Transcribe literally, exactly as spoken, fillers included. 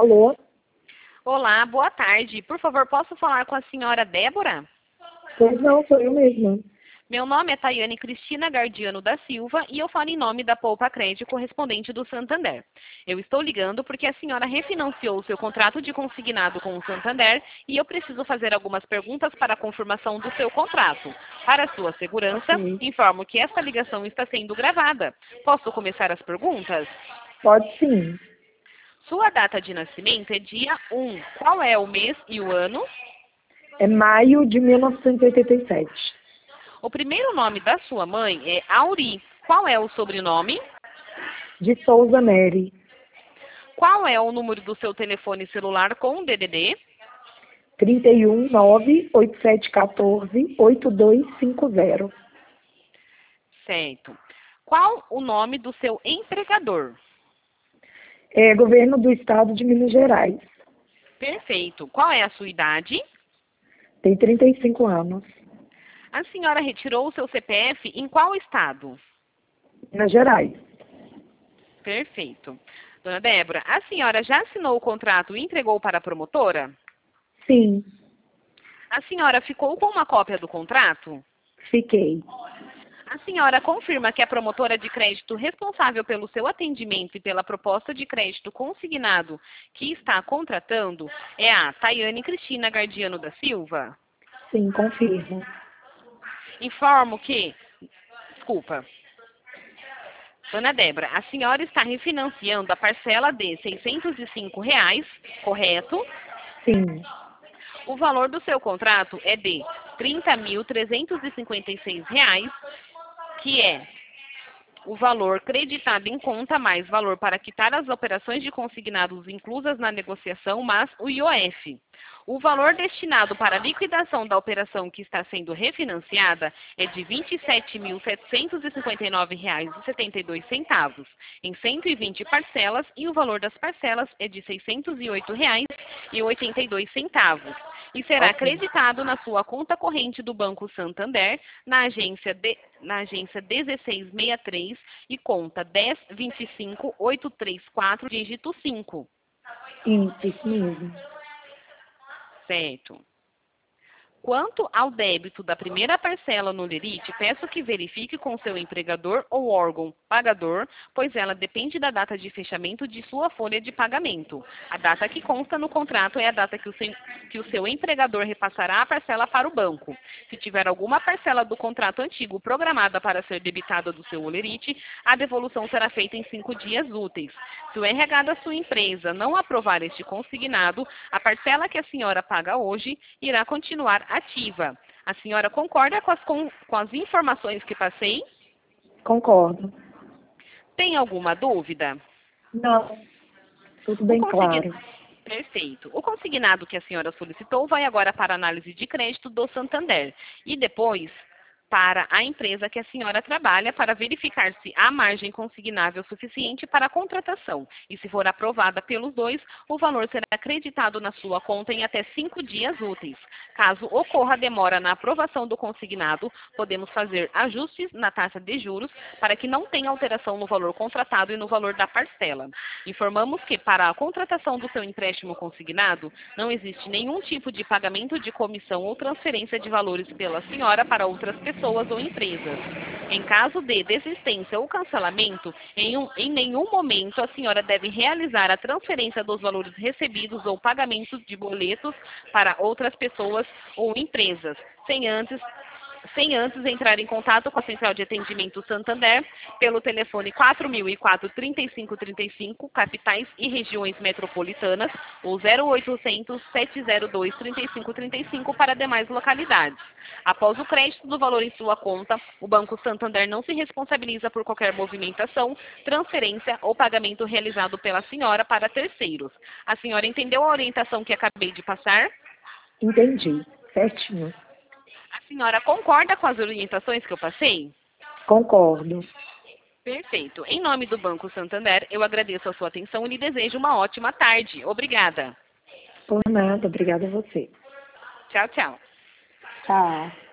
Alô? Olá, boa tarde. Por favor, posso falar com a senhora Débora? Pois não, sou eu mesma. Meu nome é Tayane Cristina Gardiano da Silva e eu falo em nome da Poupa Crédito correspondente do Santander. Eu estou ligando porque a senhora refinanciou o seu contrato de consignado com o Santander e eu preciso fazer algumas perguntas para a confirmação do seu contrato. Para sua segurança, Ok. informo que esta ligação está sendo gravada. Posso começar as perguntas? Pode sim. Sua data de nascimento é dia um. Qual é o mês e o ano? É maio de mil novecentos e oitenta e sete. O primeiro nome da sua mãe é Auri. Qual é o sobrenome? De Souza Nery. Qual é o número do seu telefone celular com D D D? trinta e um, nove, oito sete um quatro, oito dois cinco zero. Certo. Qual o nome do seu empregador? É governo do estado de Minas Gerais. Perfeito. Qual é a sua idade? Tem trinta e cinco anos. A senhora retirou o seu C P F em qual estado? Minas Gerais. Perfeito. Dona Débora, a senhora já assinou o contrato e entregou para a promotora? Sim, A senhora ficou com uma cópia do contrato? fiquei. A senhora confirma que a promotora de crédito responsável pelo seu atendimento e pela proposta de crédito consignado que está contratando é a Tayane Cristina Gardiano da Silva? Sim, confirmo. Informo que... Desculpa. Dona Débora, a senhora está refinanciando a parcela de seiscentos e cinco reais, correto? Sim, O valor do seu contrato é de trinta mil trezentos e cinquenta e seis reais, que é o valor creditado em conta mais valor para quitar as operações de consignados inclusas na negociação, mais o I O F. O valor destinado para a liquidação da operação que está sendo refinanciada é de vinte e sete mil setecentos e cinquenta e nove reais e setenta e dois centavos, em cento e vinte parcelas, e o valor das parcelas é de seiscentos e oito reais e oitenta e dois centavos. E será ok. acreditado na sua conta corrente do Banco Santander, na agência, de, na agência dezesseis sessenta e três e conta dez vinte e cinco oito três quatro, dígito cinco. Isso, isso mesmo. Certo. Quanto ao débito da primeira parcela no Lerite, peço que verifique com seu empregador ou órgão pagador, pois ela depende da data de fechamento de sua folha de pagamento. A data que consta no contrato é a data que o seu, que o seu empregador repassará a parcela para o banco. Se tiver alguma parcela do contrato antigo programada para ser debitada do seu Lerite, a devolução será feita em cinco dias úteis. Se o R H da sua empresa não aprovar este consignado, a parcela que a senhora paga hoje irá continuar ativa. A senhora concorda com as, com, com as informações que passei? Concordo. Tem alguma dúvida? Não, tudo O bem consign... claro. Perfeito. O consignado que a senhora solicitou vai agora para a análise de crédito do Santander e depois para a empresa que a senhora trabalha para verificar se há margem consignável suficiente para a contratação. E se for aprovada pelos dois, o valor será acreditado na sua conta em até cinco dias úteis. Caso ocorra demora na aprovação do consignado, podemos fazer ajustes na taxa de juros para que não tenha alteração no valor contratado e no valor da parcela. Informamos que para a contratação do seu empréstimo consignado, não existe nenhum tipo de pagamento de comissão ou transferência de valores pela senhora para outras pessoas pessoas ou empresas. Em caso de desistência ou cancelamento, em, um, em nenhum momento a senhora deve realizar a transferência dos valores recebidos ou pagamentos de boletos para outras pessoas ou empresas, sem antes sem antes entrar em contato com a Central de Atendimento Santander pelo telefone quatro mil e quatro, trinta e cinco trinta e cinco, capitais e regiões metropolitanas, ou zero oitocentos, sete zero dois, trinta e cinco trinta e cinco para demais localidades. Após o crédito do valor em sua conta, o Banco Santander não se responsabiliza por qualquer movimentação, transferência ou pagamento realizado pela senhora para terceiros. A senhora entendeu a orientação que acabei de passar? Entendi. Certinho. A senhora concorda com as orientações que eu passei? Concordo. Perfeito. Em nome do Banco Santander, eu agradeço a sua atenção e lhe desejo uma ótima tarde. Obrigada. Por nada, obrigada a você. Tchau, tchau. Tchau.